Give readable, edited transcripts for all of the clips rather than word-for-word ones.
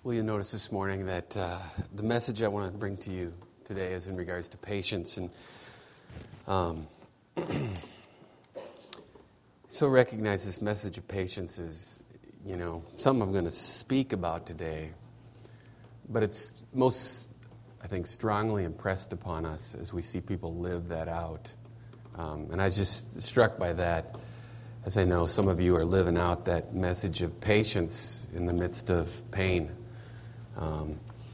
Well, you notice this morning that the message I want to bring to you today is in regards to patience. And so recognize this message of patience is, something I'm going to speak about today. But it's most, I think, strongly impressed upon us as we see people live that out. And I was just struck by that, as I know some of you are living out that message of patience in the midst of pain. I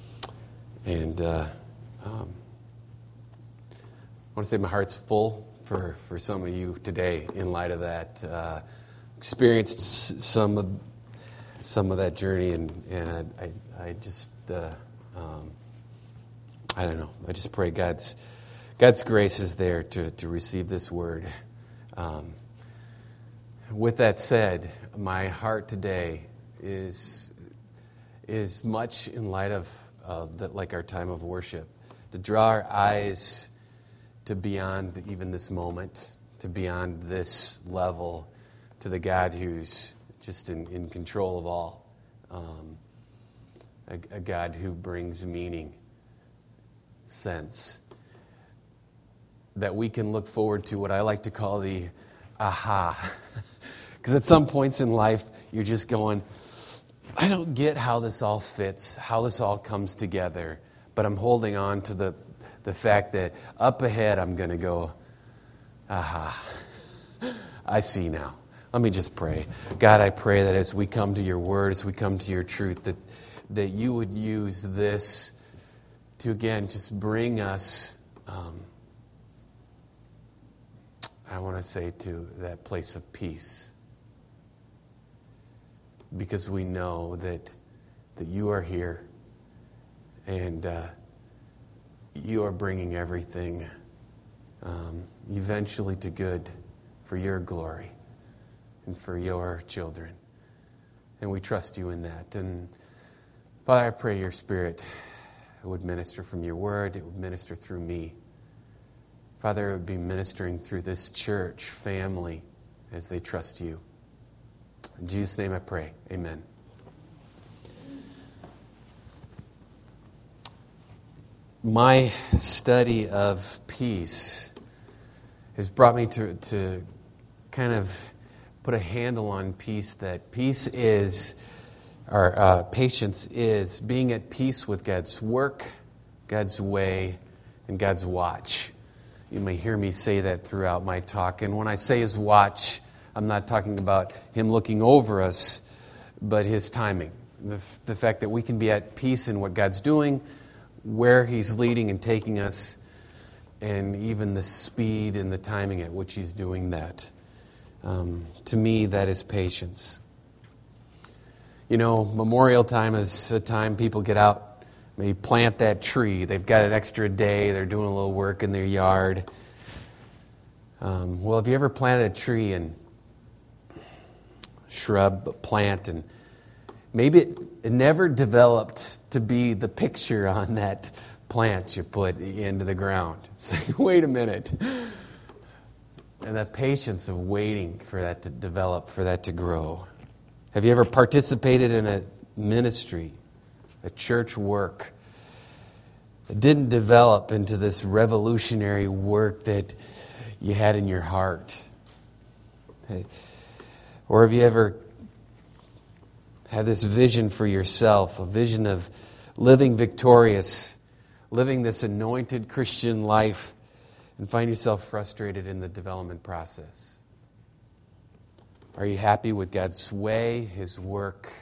want to say my heart's full for some of you today in light of that. Experienced some of that journey, and I just I don't know. I just pray God's grace is there to receive this word. With that said, my heart today is much in light of that, like our time of worship, to draw our eyes to beyond even this moment, to beyond this level, to the God who's just in control of all, a God who brings meaning, sense, that we can look forward to what I like to call the aha. Because at some points in life, you're just going, I don't get how this all fits, how this all comes together, but I'm holding on to the fact that up ahead I'm going to go, aha, I see now. Let me just pray. God, I pray that as we come to your word, as we come to your truth, that you would use this to, again, just bring us, I want to say, to that place of peace. Because we know that you are here and you are bringing everything eventually to good for your glory and for your children. And we trust you in that. And Father, I pray your Spirit would minister from your word. It would minister through me. Father, it would be ministering through this church family as they trust you. In Jesus' name I pray. Amen. My study of peace has brought me to kind of put a handle on peace, that peace is, or patience is, being at peace with God's work, God's way, and God's watch. You may hear me say that throughout my talk. And when I say his watch, I'm not talking about him looking over us, but his timing. The fact that we can be at peace in what God's doing, where he's leading and taking us, and even the speed and the timing at which he's doing that. To me, that is patience. Memorial time is a time people get out, maybe plant that tree. They've got an extra day. They're doing a little work in their yard. Well, have you ever planted a tree and shrub, plant, and maybe it never developed to be the picture on that plant you put into the ground? It's like, wait a minute. And that patience of waiting for that to develop, for that to grow. Have you ever participated in a ministry, a church work that didn't develop into this revolutionary work that you had in your heart? Or have you ever had this vision for yourself, a vision of living victorious, living this anointed Christian life, and find yourself frustrated in the development process? Are you happy with God's way, his work,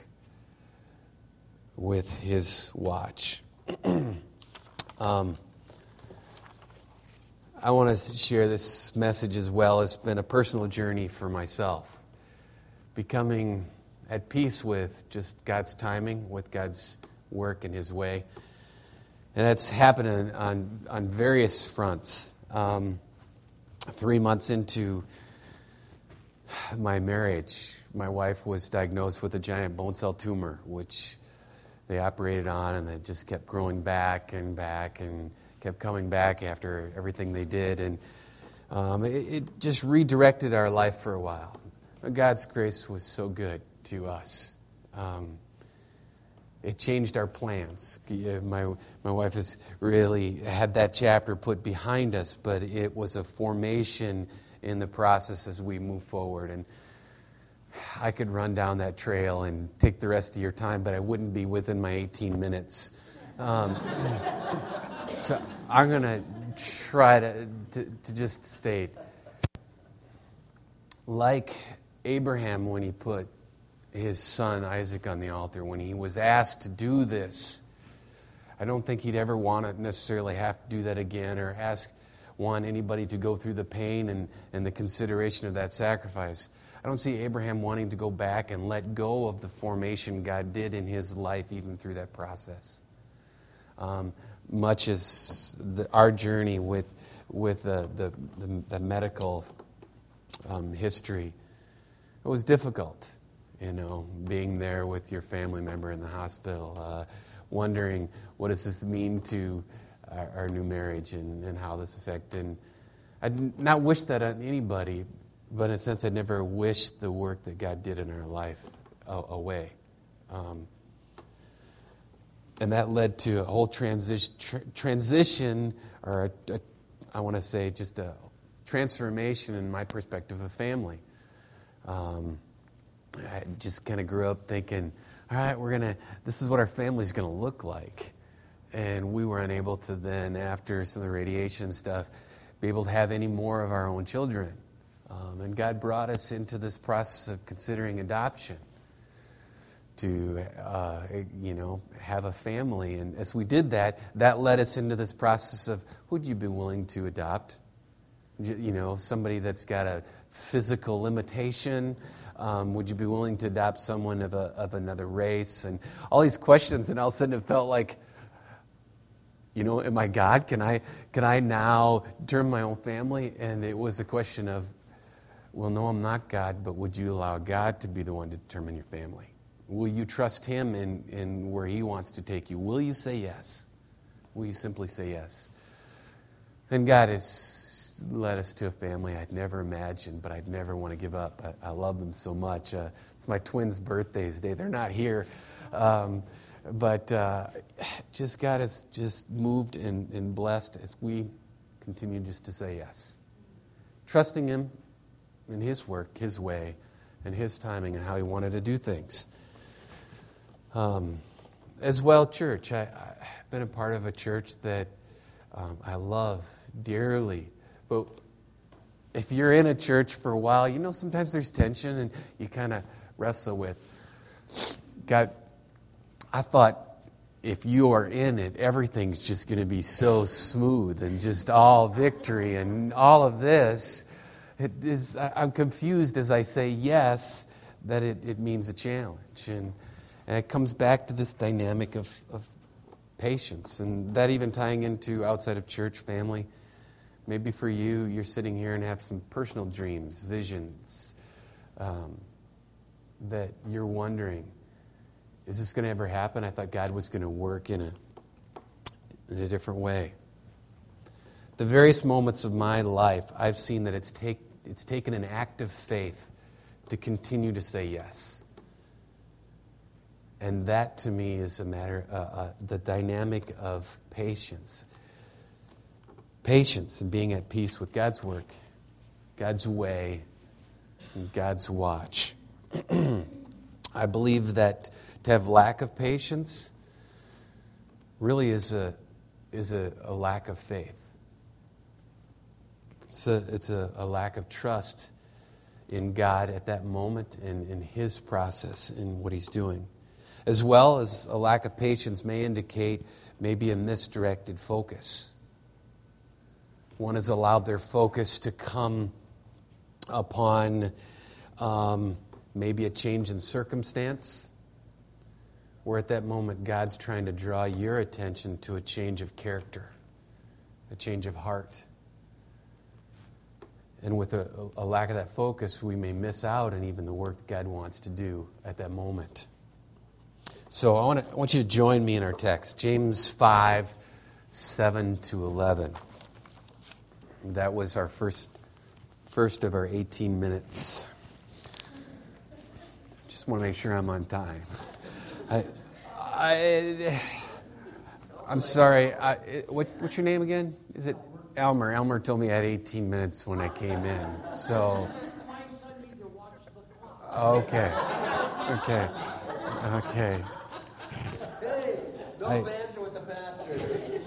with his watch? I want to share this message as well. It's been a personal journey for myself. Becoming at peace with just God's timing, with God's work and his way. And that's happened on various fronts. 3 months into my marriage, my wife was diagnosed with a giant bone cell tumor, which they operated on, and it just kept growing back and kept coming back after everything they did. And it just redirected our life for a while. God's grace was so good to us. It changed our plans. My wife has really had that chapter put behind us, but it was a formation in the process as we move forward. And I could run down that trail and take the rest of your time, but I wouldn't be within my 18 minutes. So I'm going to try to just state, like Abraham when he put his son Isaac on the altar, when he was asked to do this, I don't think he'd ever want to necessarily have to do that again or want anybody to go through the pain and the consideration of that sacrifice. I don't see Abraham wanting to go back and let go of the formation God did in his life even through that process. Much as our journey with the medical history, it was difficult. Being there with your family member in the hospital, wondering what does this mean to our new marriage and how this affected. And I'd not wish that on anybody, but in a sense, I'd never wished the work that God did in our life away. And that led to a whole transition, or I want to say just a transformation in my perspective of family. I just kind of grew up thinking, all right, this is what our family's going to look like. And we were unable to then, after some of the radiation stuff, be able to have any more of our own children. And God brought us into this process of considering adoption to, have a family. And as we did that led us into this process of, who'd you be willing to adopt? Somebody that's got a physical limitation. Would you be willing to adopt someone of another race? And all these questions, and all of a sudden it felt like, am I God? Can I now determine my own family? And it was a question of, well, no, I'm not God, but would you allow God to be the one to determine your family? Will you trust Him in where He wants to take you? Will you say yes? Will you simply say yes? And God has led us to a family I'd never imagined, but I'd never want to give up. I love them so much. It's my twins' birthdays today. They're not here. But just God has just moved and blessed as we continue just to say yes. Trusting Him in His work, His way, and His timing and how He wanted to do things. As well, church. I've been a part of a church that I love dearly. But if you're in a church for a while, sometimes there's tension and you kind of wrestle with, God, I thought if you are in it, everything's just going to be so smooth and just all victory and all of this. I'm confused as I say yes, that it means a challenge. And it comes back to this dynamic of patience. And that even tying into outside of church, family. Maybe for you, you're sitting here and have some personal dreams, visions, that you're wondering, is this going to ever happen? I thought God was going to work in a different way. The various moments of my life, I've seen that it's taken an act of faith to continue to say yes. And that, to me, is a matter, the dynamic of patience. Patience and being at peace with God's work, God's way, and God's watch. I believe that to have lack of patience really is a lack of faith. It's a lack of trust in God at that moment and in His process in what He's doing. As well as a lack of patience may indicate maybe a misdirected focus. One has allowed their focus to come upon maybe a change in circumstance, where at that moment God's trying to draw your attention to a change of character, a change of heart. And with a lack of that focus, we may miss out on even the work that God wants to do at that moment. So I want you to join me in our text, James 5, 7 to 11. That was our first of our 18 minutes. Just want to make sure I'm on time. I'm sorry. What's your name again? Is it Elmer? Elmer told me I had 18 minutes when I came in. So. Okay. Okay. Okay. Hey, no banter with the pastor.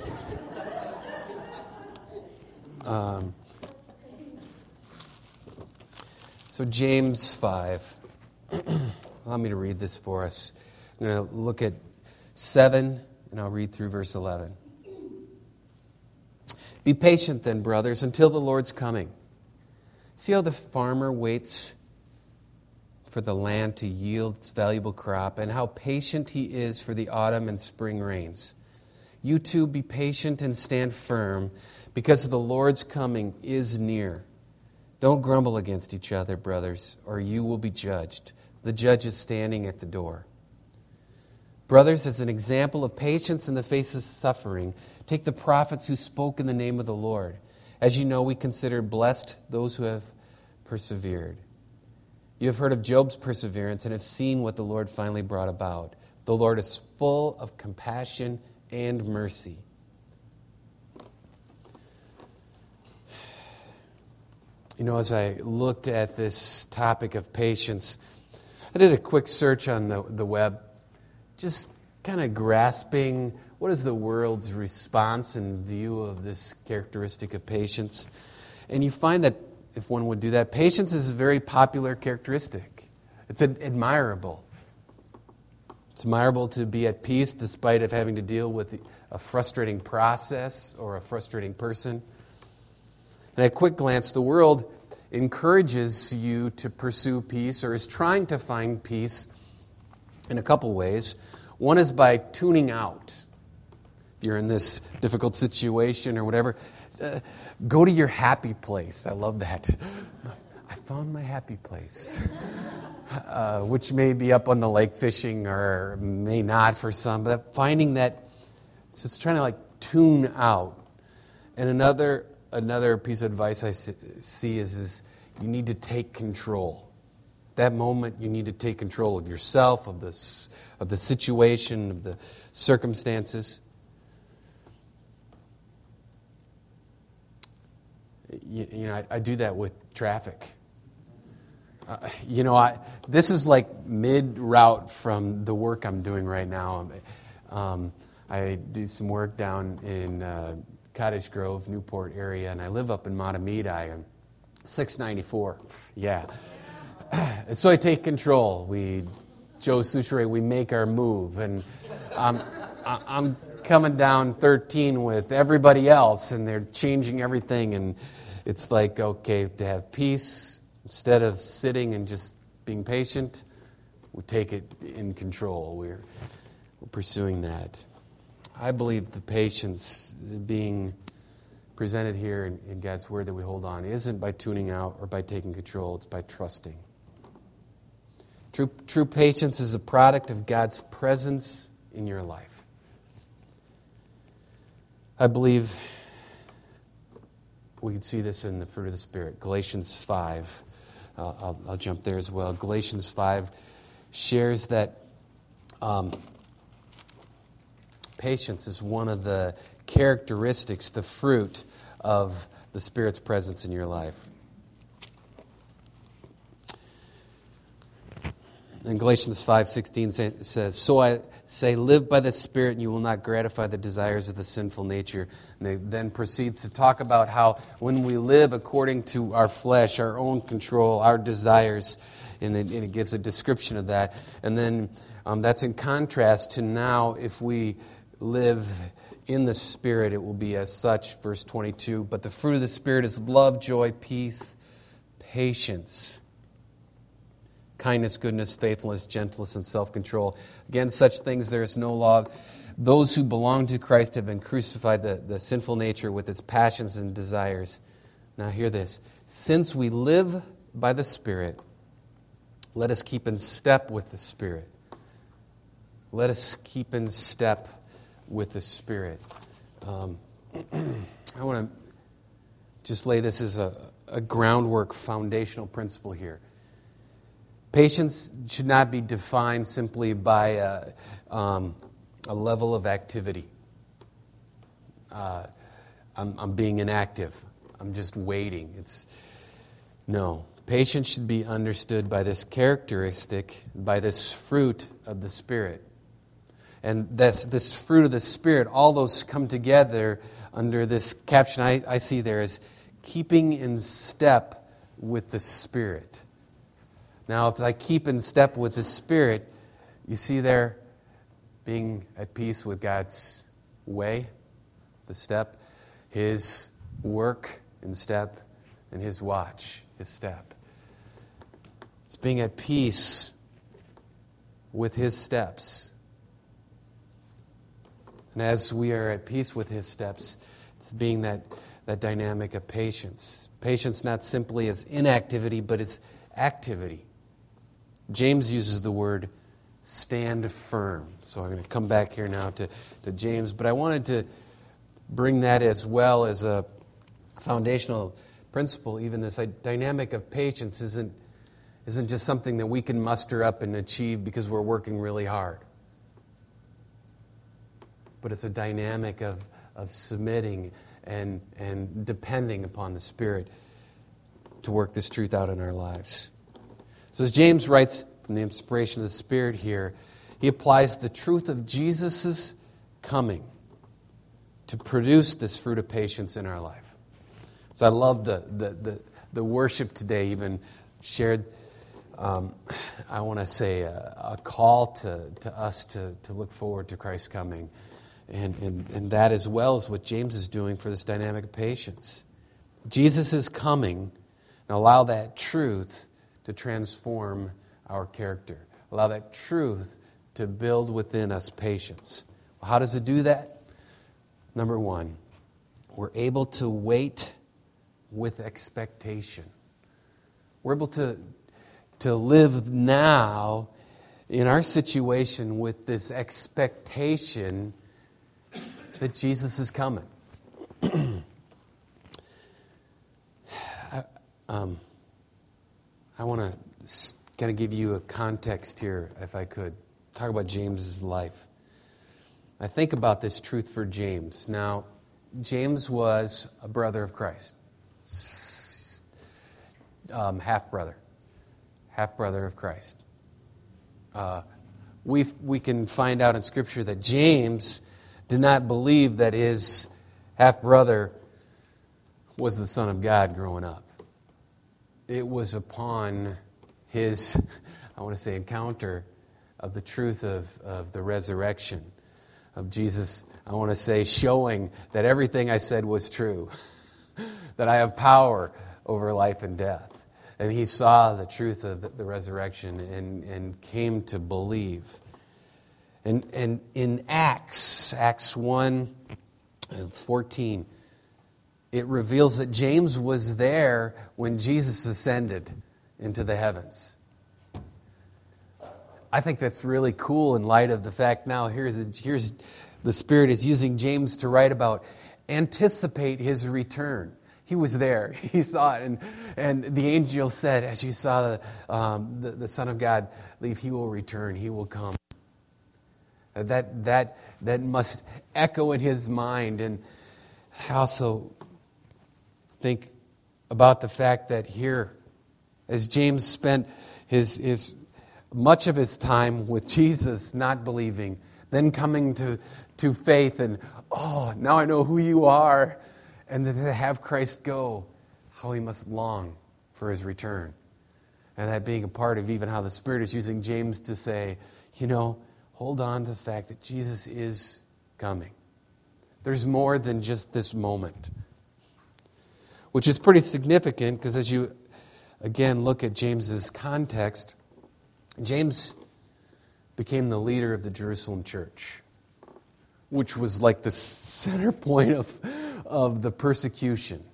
So James 5. Allow me to read this for us. I'm going to look at 7, and I'll read through verse 11. Be patient then, brothers, until the Lord's coming. See how the farmer waits for the land to yield its valuable crop, and how patient he is for the autumn and spring rains. You too be patient and stand firm, because the Lord's coming is near. Don't grumble against each other, brothers, or you will be judged. The judge is standing at the door. Brothers, as an example of patience in the face of suffering, take the prophets who spoke in the name of the Lord. As you know, we consider blessed those who have persevered. You have heard of Job's perseverance and have seen what the Lord finally brought about. The Lord is full of compassion and mercy. You know, as I looked at this topic of patience, I did a quick search on the web, just kind of grasping what is the world's response and view of this characteristic of patience. And you find that, if one would do that, patience is a very popular characteristic. It's admirable. It's admirable to be at peace despite of having to deal with a frustrating process or a frustrating person. And at a quick glance, the world encourages you to pursue peace or is trying to find peace in a couple ways. One is by tuning out. If you're in this difficult situation or whatever, go to your happy place. I love that. I found my happy place, which may be up on the lake fishing or may not for some. But finding that, so it's trying to like tune out. And another piece of advice I see is you need to take control. That moment, you need to take control of yourself, of the situation, of the circumstances. You know, I do that with traffic. This is like mid-route from the work I'm doing right now. I do some work down in Cottage Grove, Newport area, and I live up in Matamidi on 694. Yeah. And so I take control. Joe Souchere, we make our move. And I'm coming down 13 with everybody else, and they're changing everything. And it's like, okay, to have peace, instead of sitting and just being patient, we take it in control. We're pursuing that. I believe the patience being presented here in God's Word that we hold on isn't by tuning out or by taking control. It's by trusting. True patience is a product of God's presence in your life. I believe we can see this in the fruit of the Spirit. Galatians 5. I'll jump there as well. Galatians 5 shares that patience is one of the characteristics, the fruit of the Spirit's presence in your life. And Galatians 5:16 says, "So I say, live by the Spirit, and you will not gratify the desires of the sinful nature." And they then proceeds to talk about how when we live according to our flesh, our own control, our desires, and it gives a description of that. And then that's in contrast to now, if we live in the Spirit, it will be as such. Verse 22, "But the fruit of the Spirit is love, joy, peace, patience, kindness, goodness, faithfulness, gentleness, and self-control. Against such things there is no law. Those who belong to Christ have been crucified the sinful nature with its passions and desires." Now hear this. "Since we live by the Spirit, let us keep in step with the Spirit." Let us keep in step with the Spirit. I want to just lay this as a groundwork, foundational principle here. Patience should not be defined simply by a level of activity. I'm being inactive. I'm just waiting. No. Patience should be understood by this characteristic, by this fruit of the Spirit. And this fruit of the Spirit, all those come together under this caption I see there as keeping in step with the Spirit. Now, if I keep in step with the Spirit, you see there being at peace with God's way, the step, His work in step, and His watch, His step. It's being at peace with His steps. And as we are at peace with His steps, it's being that dynamic of patience. Patience not simply as inactivity, but as activity. James uses the word stand firm. So I'm going to come back here now to James, but I wanted to bring that as well as a foundational principle. Even this dynamic of patience isn't just something that we can muster up and achieve because we're working really hard. But it's a dynamic of submitting and depending upon the Spirit to work this truth out in our lives. So as James writes from the inspiration of the Spirit here, he applies the truth of Jesus' coming to produce this fruit of patience in our life. So I love the worship today even shared, I want to say, a call to us to look forward to Christ's coming. And that as well is what James is doing for this dynamic of patience. Jesus is coming, and allow that truth to transform our character. Allow that truth to build within us patience. Well, how does it do that? Number one, we're able to wait with expectation. We're able to live now in our situation with this expectation that Jesus is coming. I want to kind of give you a context here, if I could. Talk about James's life. I think about this truth for James. Now, James was a brother of Christ. Half-brother of Christ. We can find out in Scripture that James did not believe that his half-brother was the Son of God growing up. It was upon his, encounter of the truth of the resurrection of Jesus, I want to say, showing that everything I said was true, that I have power over life and death. And he saw the truth of the resurrection and came to believe. And in Acts 1:14, it reveals that James was there when Jesus ascended into the heavens. I think that's really cool in light of the fact now here's the Spirit is using James to write about anticipate his return. He was there. He saw it. And the angel said, as you saw the Son of God leave, he will return. He will come. That must echo in his mind. And I also think about the fact that here, as James spent his much of his time with Jesus, not believing, then coming to faith and, now I know who you are. And then to have Christ go, how he must long for his return. And that being a part of even how the Spirit is using James to say, hold on to the fact that Jesus is coming. There's more than just this moment. Which is pretty significant because as you, again, look at James's context, James became the leader of the Jerusalem church, which was like the center point of the persecution.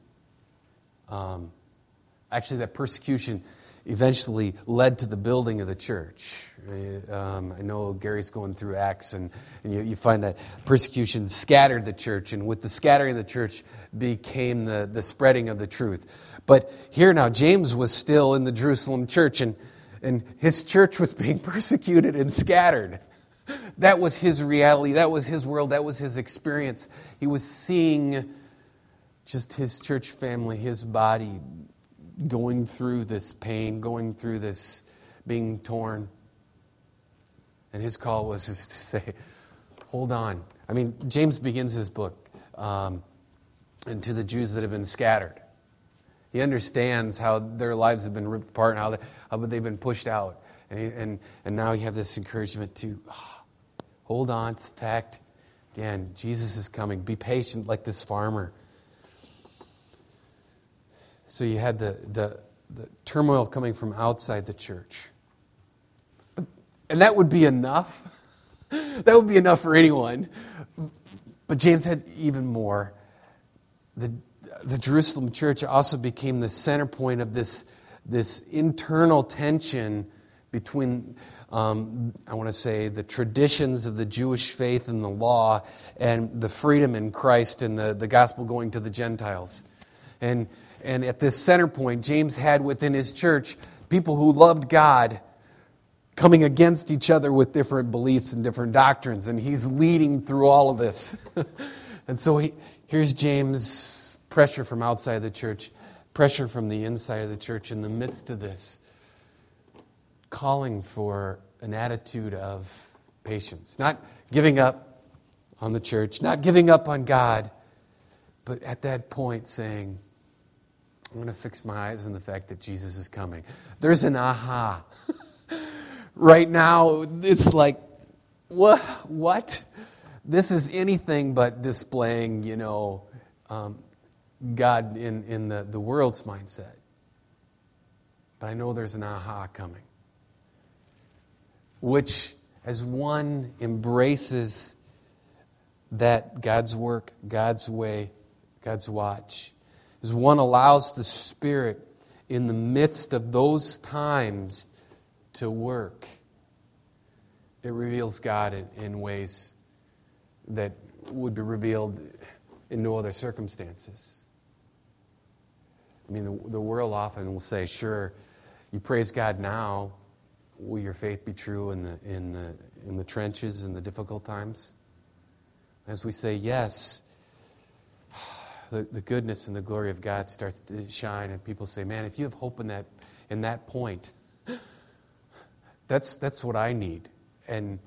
Actually, that persecution eventually led to the building of the church. I know Gary's going through Acts, and you find that persecution scattered the church, and with the scattering of the church became the spreading of the truth. But here now, James was still in the Jerusalem church, and his church was being persecuted and scattered. That was his reality. That was his world. That was his experience. He was seeing just his church family, his body going through this pain, going through this being torn. And his call was just to say, hold on. I mean, James begins his book, and to the Jews that have been scattered. He understands how their lives have been ripped apart and how they've been pushed out. And now you have this encouragement to hold on to the fact, again, Jesus is coming. Be patient like this farmer. So you had the turmoil coming from outside the church. And that would be enough. That would be enough for anyone. But James had even more. The Jerusalem church also became the center point of this internal tension between, I want to say, the traditions of the Jewish faith and the law and the freedom in Christ and the gospel going to the Gentiles. And at this center point, James had within his church people who loved God coming against each other with different beliefs and different doctrines. And he's leading through all of this. And so here's James, pressure from outside the church, pressure from the inside of the church in the midst of this, calling for an attitude of patience. Not giving up on the church, not giving up on God, but at that point saying, I'm going to fix my eyes on the fact that Jesus is coming. There's an aha. Right now, it's like, what? This is anything but displaying, God in the world's mindset. But I know there's an aha coming. Which, as one embraces that God's work, God's way, God's watch, as one allows the Spirit in the midst of those times to work, it reveals God in ways that would be revealed in no other circumstances. I mean, the world often will say, sure, you praise God now, will your faith be true in the trenches, in the difficult times? As we say yes, the goodness and the glory of God starts to shine, and people say, man, if you have hope in that point, that's what I need. And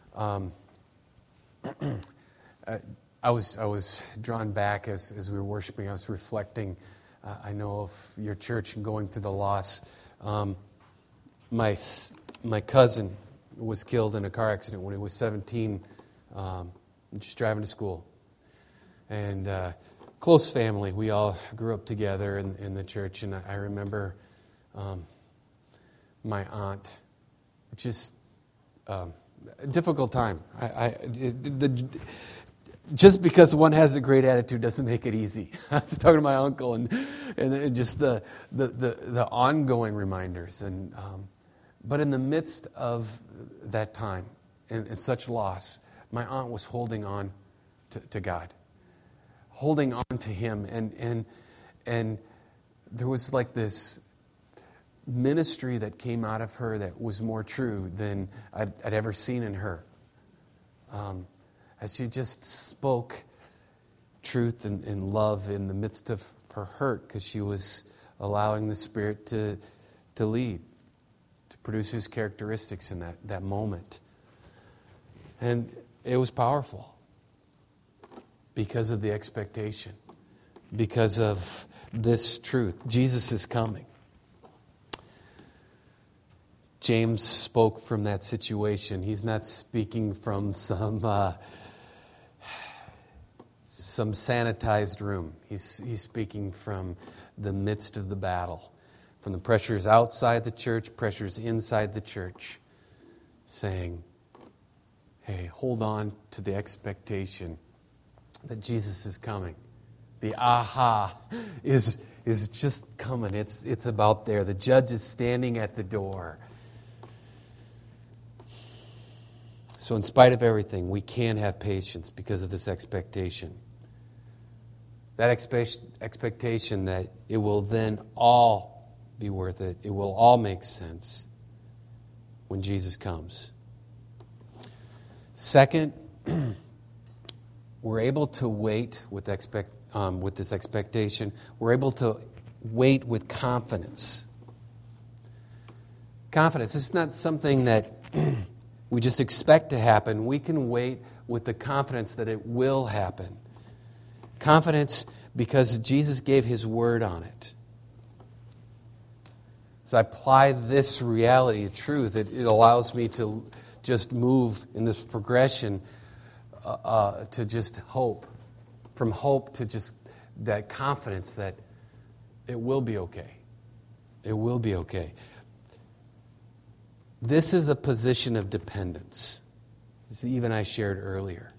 I was drawn back as we were worshiping. I was reflecting. I know of your church and going through the loss. My cousin was killed in a car accident when he was 17, just driving to school. And close family. We all grew up together in the church. And I remember my aunt, just a difficult time. Just because one has a great attitude doesn't make it easy. I was talking to my uncle and just the ongoing reminders. But in the midst of that time and such loss, my aunt was holding on to God, holding on to Him, and there was like this ministry that came out of her that was more true than I'd ever seen in her. As she just spoke truth and love in the midst of her hurt, because she was allowing the Spirit to lead, to produce His characteristics in that moment. And it was powerful because of the expectation, because of this truth. Jesus is coming. James spoke from that situation. He's not speaking from some sanitized room. He's speaking from the midst of the battle, from the pressures outside the church, pressures inside the church, saying, hey, hold on to the expectation that Jesus is coming. The aha is just coming. It's about there. The judge is standing at the door. So in spite of everything, we can have patience because of this expectation. That expectation that it will then all be worth it. It will all make sense when Jesus comes. Second, we're able to wait with this expectation. We're able to wait with confidence. Confidence is not something that we just expect to happen. We can wait with the confidence that it will happen. Confidence because Jesus gave His word on it. As I apply this reality of truth, it allows me to just move in this progression to just hope. From hope to just that confidence that it will be okay. It will be okay. This is a position of dependence, as even I shared earlier.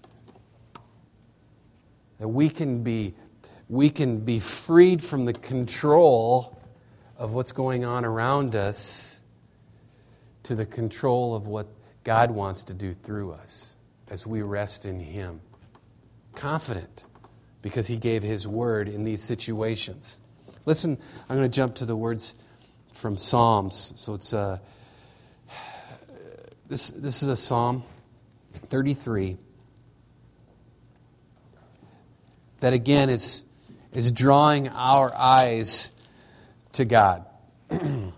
That we can be freed from the control of what's going on around us to the control of what God wants to do through us as we rest in Him. Confident because He gave His word in these situations. Listen, I'm going to jump to the words from Psalms. So it's this is a Psalm 33 that again is drawing our eyes to God. I'm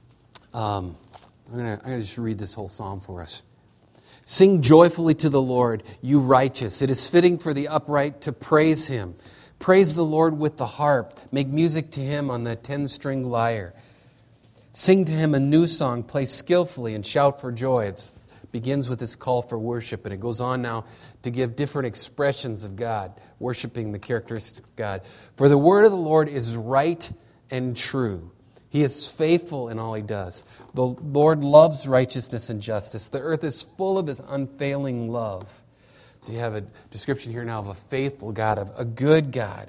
going to just read this whole psalm for us. Sing joyfully to the Lord, you righteous. It is fitting for the upright to praise Him. Praise the Lord with the harp. Make music to Him on the 10-string lyre. Sing to Him a new song. Play skillfully and shout for joy. It begins with this call for worship, and it goes on now to give different expressions of God, worshiping the characteristics of God. For the word of the Lord is right and true. He is faithful in all He does. The Lord loves righteousness and justice. The earth is full of His unfailing love. So you have a description here now of a faithful God, of a good God.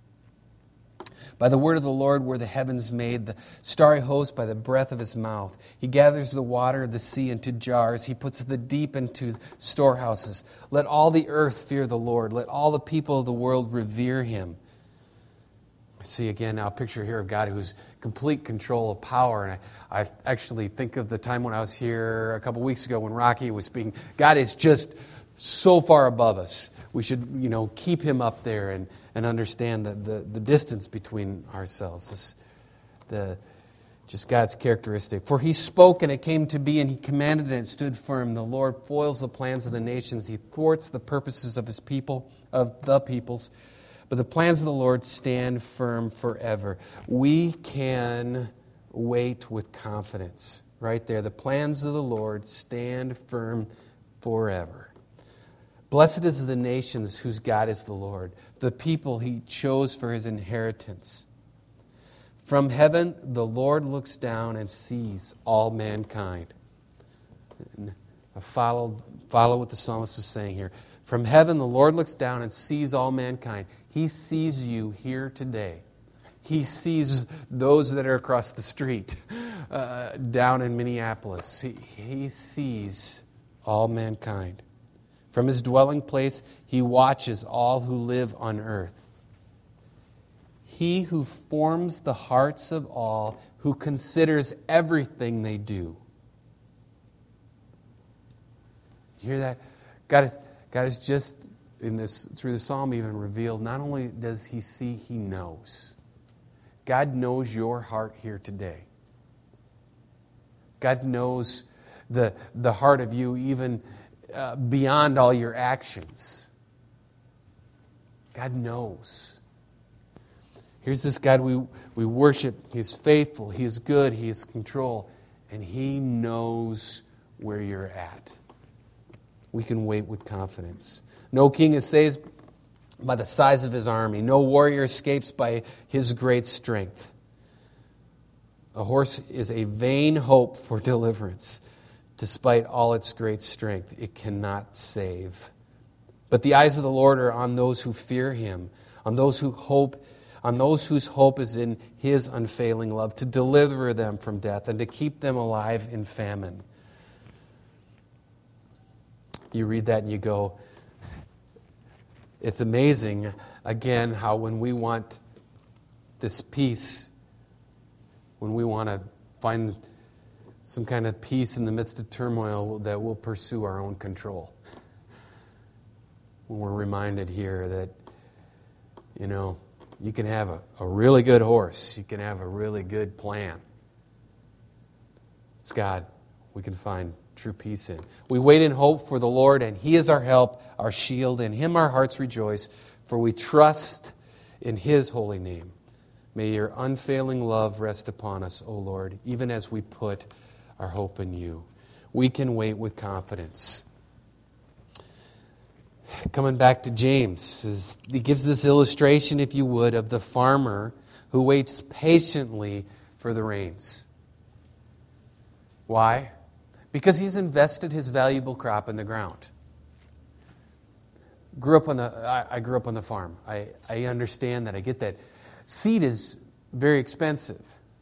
By the word of the Lord were the heavens made, the starry host by the breath of His mouth. He gathers the water of the sea into jars. He puts the deep into storehouses. Let all the earth fear the Lord. Let all the people of the world revere Him. I see again now a picture here of God who's complete control of power. And I actually think of the time when I was here a couple weeks ago when Rocky was speaking. God is just so far above us. We should, keep Him up there and understand the distance between ourselves. Just God's characteristic. For He spoke and it came to be, and He commanded and it stood firm. The Lord foils the plans of the nations. He thwarts the purposes of His people, of the peoples. But the plans of the Lord stand firm forever. We can wait with confidence. Right there. The plans of the Lord stand firm forever. Blessed is the nations whose God is the Lord, the people He chose for His inheritance. From heaven the Lord looks down and sees all mankind. Follow what the psalmist is saying here. From heaven the Lord looks down and sees all mankind. He sees you here today. He sees those that are across the street, down in Minneapolis. He sees all mankind. From His dwelling place, He watches all who live on earth. He who forms the hearts of all, who considers everything they do. You hear that? God is just through the psalm even revealed, not only does He see, He knows. God knows your heart here today. God knows the heart of you even beyond all your actions. God knows. Here's this God we worship. He is faithful. He is good. He is in control. And He knows where you're at. We can wait with confidence. No king is saved by the size of his army. No warrior escapes by his great strength. A horse is a vain hope for deliverance. Despite all its great strength, it cannot save. But the eyes of the Lord are on those who fear Him, on those whose hope is in His unfailing love, to deliver them from death and to keep them alive in famine. You read that and you go, it's amazing, again, how when we want this peace, when we want to find some kind of peace in the midst of turmoil, that we'll pursue our own control. when we're reminded here that, you can have a really good horse. You can have a really good plan. It's God we can find true peace in. We wait in hope for the Lord, and He is our help, our shield. In Him our hearts rejoice, for we trust in His holy name. May your unfailing love rest upon us, O Lord, even as we put our hope in You. We can wait with confidence. Coming back to James, he gives this illustration, if you would, of the farmer who waits patiently for the rains. Why? Because he's invested his valuable crop in the ground. I grew up on the farm. I understand that. I get that. Seed is very expensive.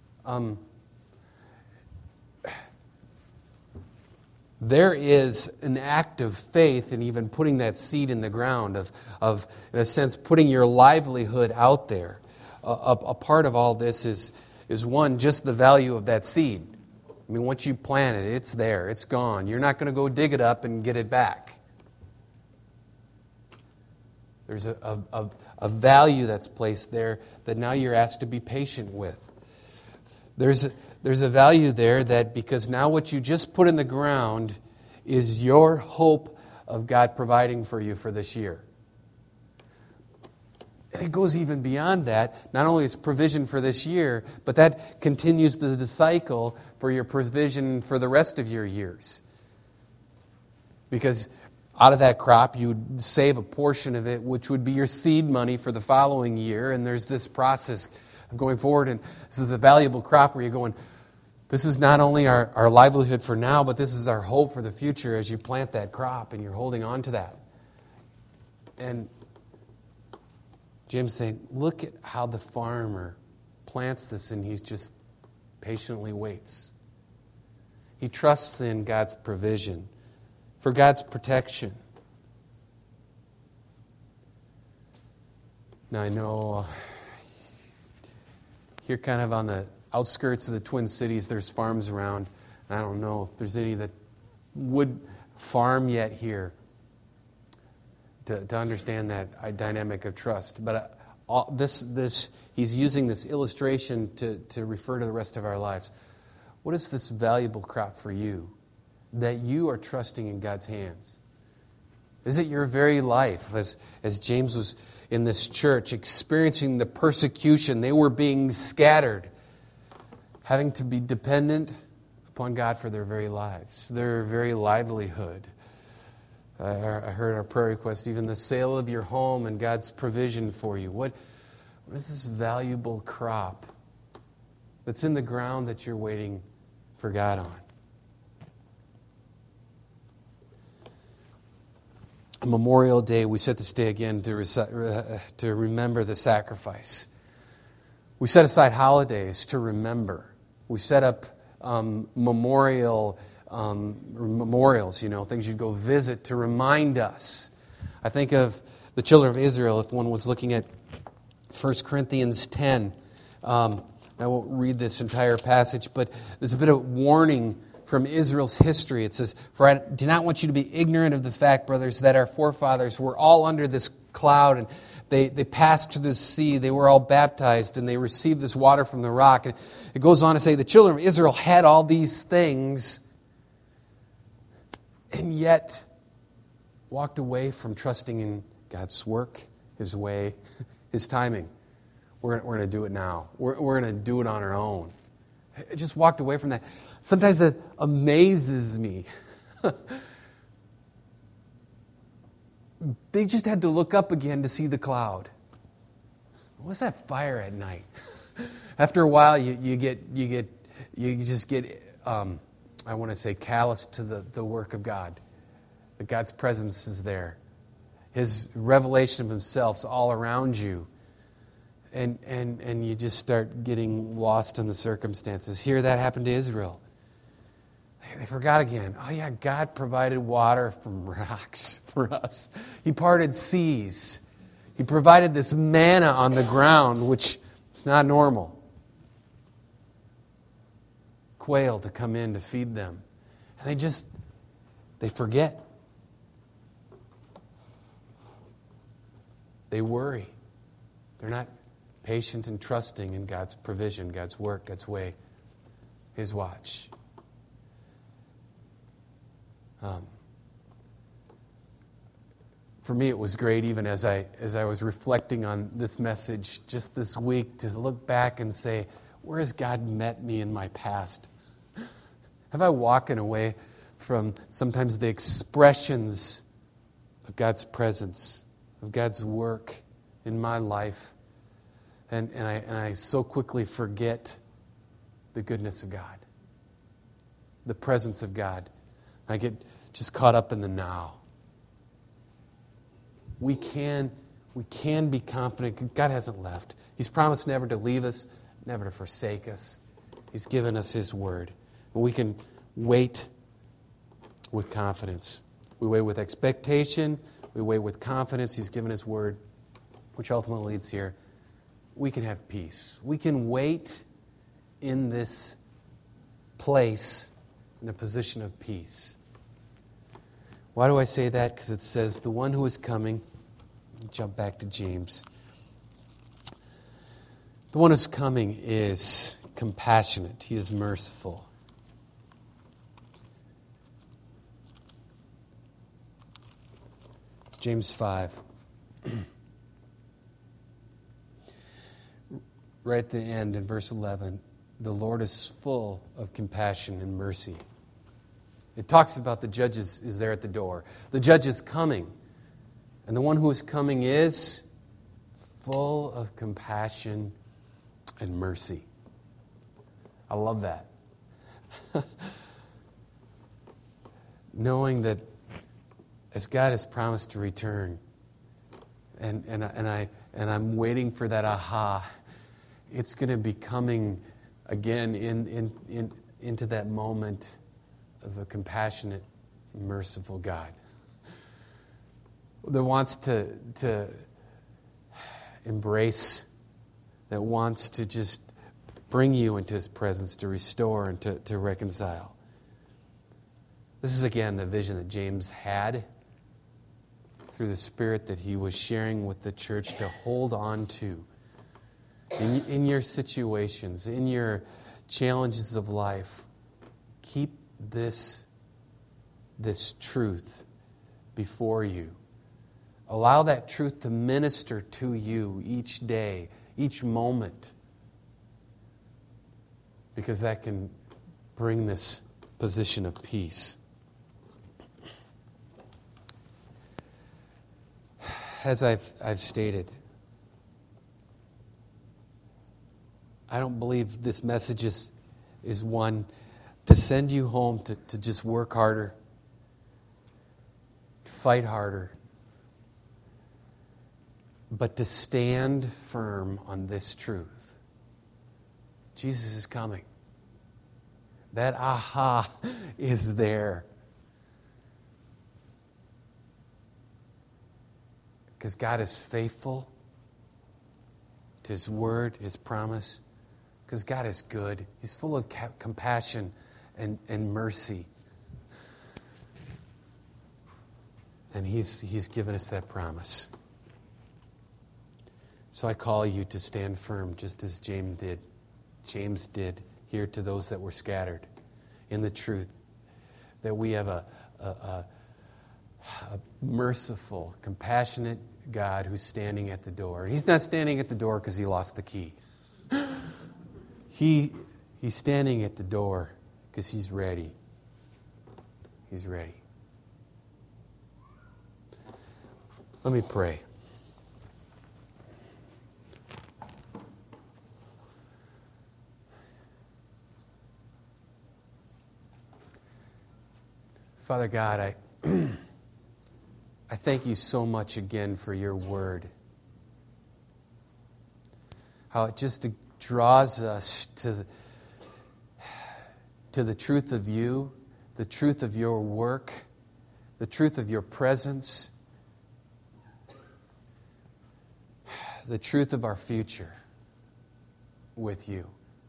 There is an act of faith in even putting that seed in the ground, of in a sense, putting your livelihood out there. A part of all this is one, just the value of that seed. I mean, once you plant it, it's there, it's gone. You're not going to go dig it up and get it back. There's a value that's placed there that now you're asked to be patient with. There's a value there that because now what you just put in the ground is your hope of God providing for you for this year. And it goes even beyond that. Not only is provision for this year, but that continues the cycle for your provision for the rest of your years. Because out of that crop, you would save a portion of it, which would be your seed money for the following year. And there's this process of going forward. And this is a valuable crop where you're going, this is not only our livelihood for now, but this is our hope for the future as you plant that crop and you're holding on to that. And Jim's saying, look at how the farmer plants this and he just patiently waits. He trusts in God's provision, for God's protection. Now I know here kind of on the outskirts of the Twin Cities, there's farms around. I don't know if there's any that would farm yet here to understand that dynamic of trust. But he's using this illustration to refer to the rest of our lives. What is this valuable crop for you that you are trusting in God's hands? Is it your very life? As James was in this church experiencing the persecution, they were being scattered, having to be dependent upon God for their very lives, their very livelihood. I heard our prayer request, even the sale of your home and God's provision for you. What is this valuable crop that's in the ground that you're waiting for God on? On Memorial Day, we set this day again to remember the sacrifice. We set aside holidays to remember. We set up memorials, things you'd go visit to remind us. I think of the children of Israel, if one was looking at 1 Corinthians 10. I won't read this entire passage, but there's a bit of warning from Israel's history. It says, "For I do not want you to be ignorant of the fact, brothers, that our forefathers were all under this cloud, and they passed through the sea. They were all baptized, and they received this water from the rock." And it goes on to say, the children of Israel had all these things, and yet walked away from trusting in God's work, His way, His timing. We're going to do it now. We're going to do it on our own. I just walked away from that. Sometimes that amazes me. They just had to look up again to see the cloud. What's that fire at night? After a while, you just get I want to say callous to the work of God. That God's presence is there. His revelation of Himself's all around you. And you just start getting lost in the circumstances. Here, that happened to Israel. They forgot again. Oh yeah, God provided water from rocks for us. He parted seas. He provided this manna on the ground, which is not normal. Quail to come in to feed them. And they forget. They worry. They're not patient and trusting in God's provision, God's work, God's way, His watch. For me, it was great even as I was reflecting on this message just this week to look back and say, where has God met me in my past? Have I walking away from sometimes the expressions of God's presence, of God's work in my life, and I so quickly forget the goodness of God, the presence of God. I get just caught up in the now. We can be confident. God hasn't left. He's promised never to leave us, never to forsake us. He's given us His word. And we can wait with confidence. We wait with expectation. We wait with confidence. He's given His word, which ultimately leads here. We can have peace. We can wait in this place in a position of peace. Why do I say that? Because it says, the one who is coming, jump back to James. The one who's coming is compassionate. He is merciful. It's James 5. Right at the end in verse 11, the Lord is full of compassion and mercy. It talks about the judge is there at the door. The judge is coming. And the one who is coming is full of compassion and mercy. I love that. Knowing that as God has promised to return, and I'm waiting for that aha, it's going to be coming again into that moment of a compassionate, merciful God that wants to embrace, that wants to just bring you into His presence, to restore and to reconcile. This is again the vision that James had through the Spirit that he was sharing with the church to hold on to in your situations, in your challenges of life. Keep this truth before you. Allow that truth to minister to you each day, each moment, because that can bring this position of peace. As I've stated, I don't believe this message is one to send you home to just work harder, to fight harder, but to stand firm on this truth. Jesus is coming. That aha is there. Because God is faithful to His word, His promise. Because God is good. He's full of compassion and mercy. And He's given us that promise. So I call you to stand firm, just as James did here to those that were scattered, in the truth that we have a merciful, compassionate God who's standing at the door. He's not standing at the door because He lost the key. He's standing at the door because He's ready. He's ready. Let me pray. Father God, I thank You so much again for Your word. How it just draws us to the truth of You, the truth of Your work, the truth of Your presence, the truth of our future with You.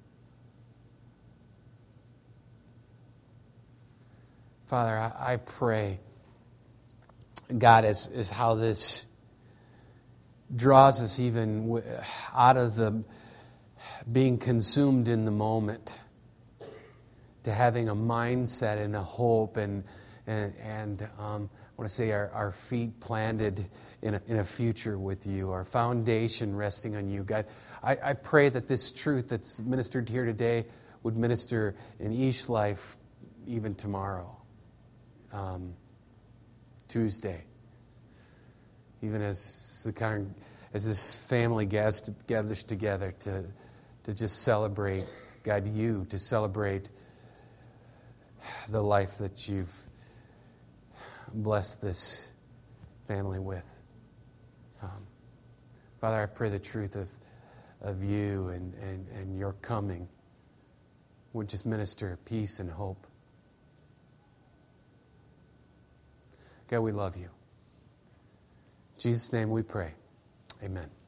Father, I pray, God, as how this draws us even out of the being consumed in the moment to having a mindset and a hope and I want to say our feet planted in a future with you, our foundation resting on you. God, I pray that this truth that's ministered here today would minister in each life even tomorrow, Tuesday, even as this family gathers together to just celebrate, God, you, to celebrate the life that you've blessed this family with. Father, I pray the truth of you and your coming would just minister peace and hope. God, we love you. In Jesus' name we pray. Amen.